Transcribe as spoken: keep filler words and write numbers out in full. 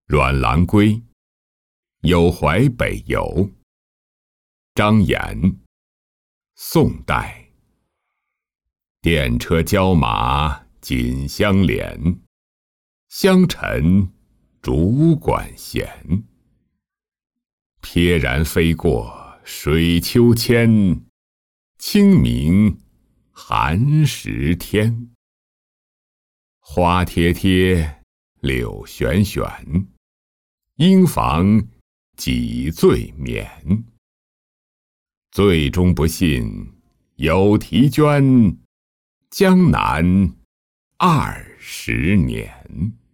阮郎归，有怀北游。张衍，宋代。电车交马紧相连，香尘竹管弦。翩然飞过水秋千，清明寒食天。花贴贴，柳悬悬，应妨几醉眠。醉中不信有题捐，江南二十年。